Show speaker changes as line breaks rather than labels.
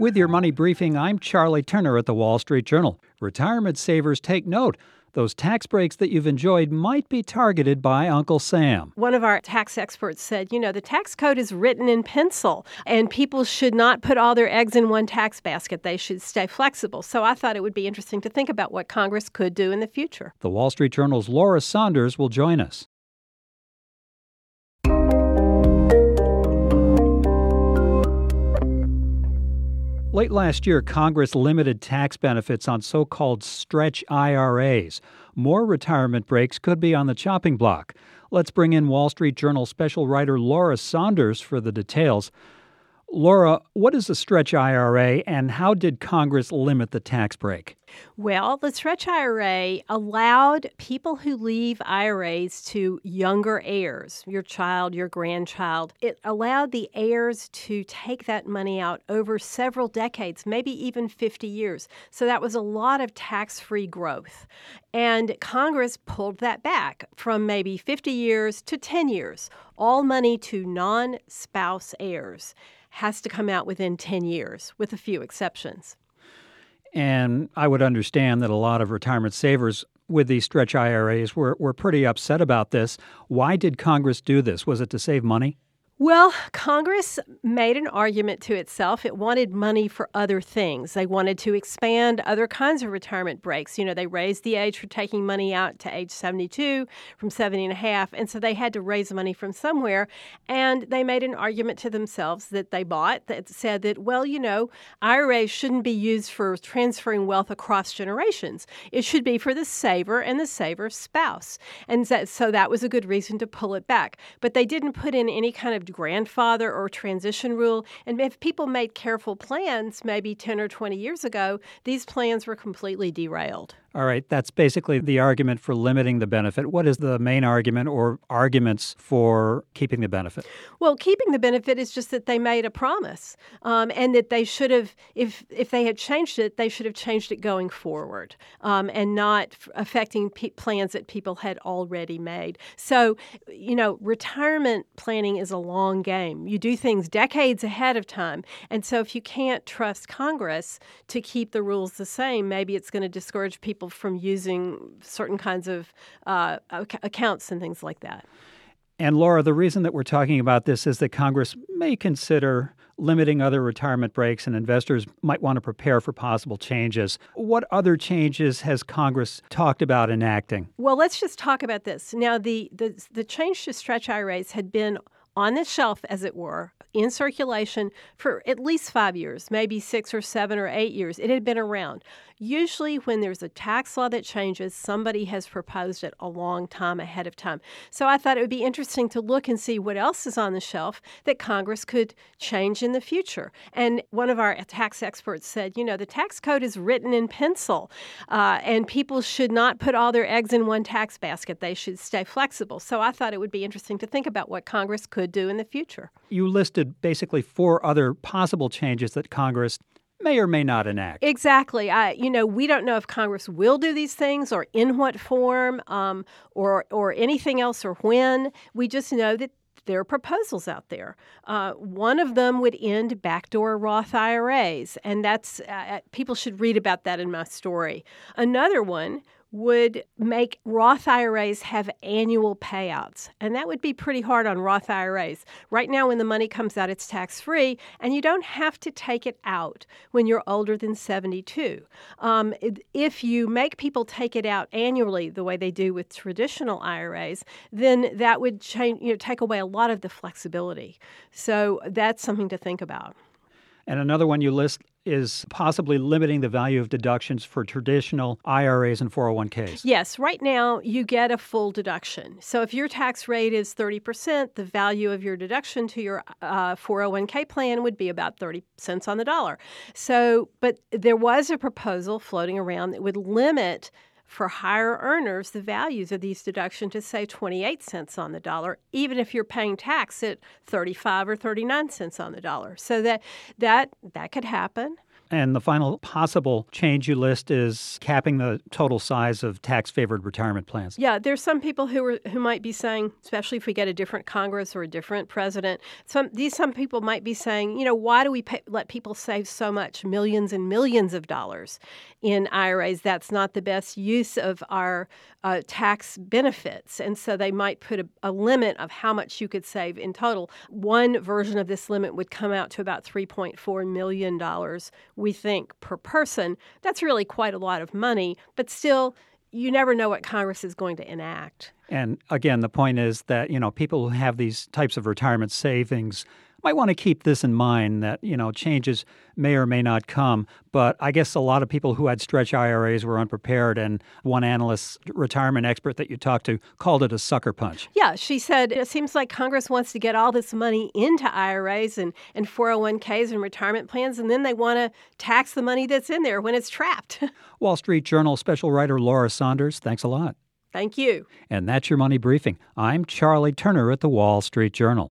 With your money briefing, I'm Charlie Turner at the Wall Street Journal. Retirement savers, take note. Those tax breaks that you've enjoyed might be targeted by Uncle Sam.
One of our tax experts said, the tax code is written in pencil, and people should not put all their eggs in one tax basket. They should stay flexible. So I thought it would be interesting to think about what Congress could do in the future.
The Wall Street Journal's Laura Saunders will join us. Late last year, Congress limited tax benefits on so-called stretch IRAs. More retirement breaks could be on the chopping block. Let's bring in Wall Street Journal special writer Laura Saunders for the details. Laura, what is a stretch IRA and how did Congress limit the tax break?
Well, the stretch IRA allowed people who leave IRAs to younger heirs, your child, your grandchild. It allowed the heirs to take that money out over several decades, maybe even 50 years. So that was a lot of tax-free growth. And Congress pulled that back from maybe 50 years to 10 years. All money to non-spouse heirs has to come out within 10 years, with a few exceptions.
And I would understand that a lot of retirement savers with these stretch IRAs were pretty upset about this. Why did Congress do this? Was it to save money?
Well, Congress made an argument to itself. It wanted money for other things. They wanted to expand other kinds of retirement breaks. They raised the age for taking money out to age 72 from 70 and a half. And so they had to raise money from somewhere. And they made an argument to themselves that they bought that said that, IRAs shouldn't be used for transferring wealth across generations. It should be for the saver and the saver's spouse. And so that was a good reason to pull it back. But they didn't put in any kind of grandfather or transition rule. And if people made careful plans maybe 10 or 20 years ago, these plans were completely derailed.
All right, that's basically the argument for limiting the benefit. What is the main argument or arguments for keeping the benefit?
Well, keeping the benefit is just that they made a promise and that they should have, if they had changed it, they should have changed it going forward and not affecting plans that people had already made. So, retirement planning is a long game. You do things decades ahead of time. And so if you can't trust Congress to keep the rules the same, maybe it's going to discourage people from using certain kinds of accounts and things like that.
And Laura, the reason that we're talking about this is that Congress may consider limiting other retirement breaks and investors might want to prepare for possible changes. What other changes has Congress talked about enacting?
Well, let's just talk about this. Now, the change to stretch IRAs had been on the shelf, as it were, in circulation for at least 5 years, maybe 6 or 7 or 8 years. It had been around. Usually when there's a tax law that changes, somebody has proposed it a long time ahead of time. So I thought it would be interesting to look and see what else is on the shelf that Congress could change in the future. And one of our tax experts said, the tax code is written in pencil, and people should not put all their eggs in one tax basket. They should stay flexible. So I thought it would be interesting to think about what Congress could do in the future.
You listed basically 4 other possible changes that Congress may or may not enact.
Exactly. We don't know if Congress will do these things or in what form or anything else or when. We just know that there are proposals out there. One of them would end backdoor Roth IRAs, and that's people should read about that in my story. Another one would make Roth IRAs have annual payouts. And that would be pretty hard on Roth IRAs. Right now, when the money comes out, it's tax-free, and you don't have to take it out when you're older than 72. If you make people take it out annually the way they do with traditional IRAs, then that would take away a lot of the flexibility. So that's something to think about.
And another one you list is possibly limiting the value of deductions for traditional IRAs and 401ks.
Yes. Right now, you get a full deduction. So if your tax rate is 30%, the value of your deduction to your 401k plan would be about 30 cents on the dollar. So, but there was a proposal floating around that would limit for higher earners the values of these deductions to, say, 28 cents on the dollar, even if you're paying tax at 35 or 39 cents on the dollar. So that could happen.
And the final possible change you list is capping the total size of tax-favored retirement plans.
Yeah, there's some people who might be saying, especially if we get a different Congress or a different president, some people might be saying, why do we let people save so much, millions and millions of dollars in IRAs? That's not the best use of our tax benefits. And so they might put a limit of how much you could save in total. One version of this limit would come out to about $3.4 million, we think, per person. That's really quite a lot of money, but still, you never know what Congress is going to enact.
And again, the point is that, people who have these types of retirement savings might want to keep this in mind that, changes may or may not come. But I guess a lot of people who had stretch IRAs were unprepared. And one analyst, retirement expert that you talked to, called it a sucker punch.
Yeah, she said, it seems like Congress wants to get all this money into IRAs and 401ks and retirement plans, and then they want to tax the money that's in there when it's trapped.
Wall Street Journal special writer Laura Saunders, thanks a lot.
Thank you.
And that's your Money Briefing. I'm Charlie Turner at the Wall Street Journal.